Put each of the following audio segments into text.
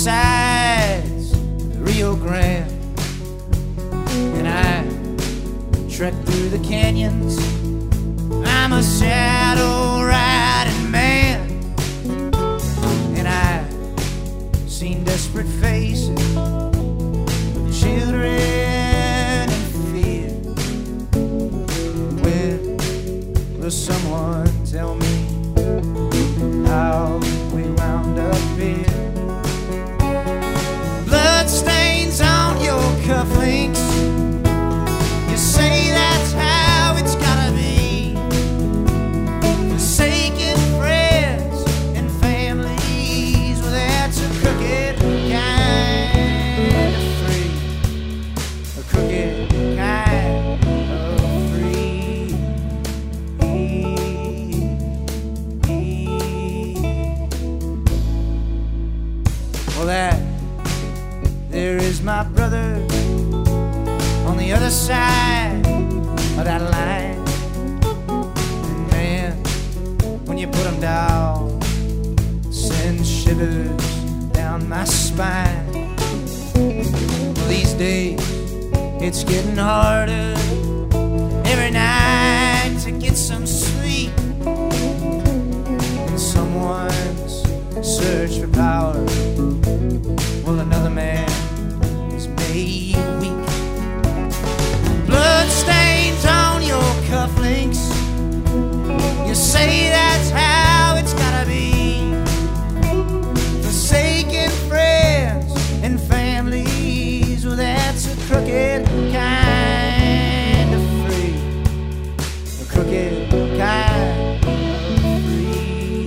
besides the Rio Grande, and I trek through the canyons. I'm a saddle riding man, and I've seen desperate faces, children in fear. When will someone tell me how we wound up here? Blood stains on your cufflinks. You say that's how it's gotta be. Forsaken friends and families, well, that's a crooked kind of free. A crooked kind of free. Well, there is my brother on the other side of that line. And man, when you put him down, sends shivers down my spine. Well, these days, it's getting harder every night to get some sleep. In someone's search for power, well, another man is made weak. Blood stains on your cufflinks. You say that's how it's gotta be. Forsaken friends and families, well, that's a crooked kind of free. A crooked kind of free.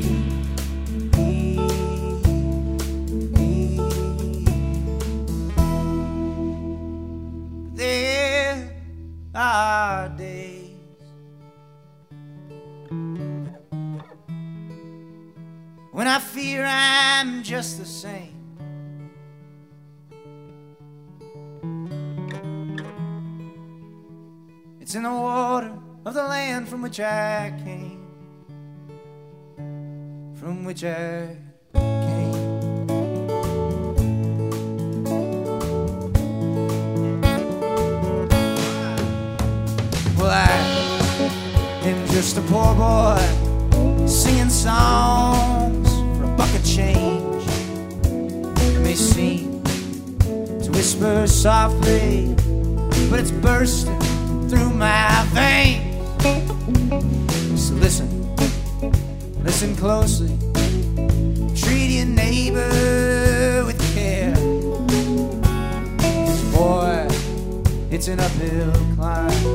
There are days when I fear I'm just the same. It's in the water of the land from which I came, from which I came. Well, I am just a poor boy singing songs for a buck of change. It may seem to whisper softly, but it's bursting through my veins. So listen closely, treat your neighbor with care. 'Cause boy, it's an uphill climb.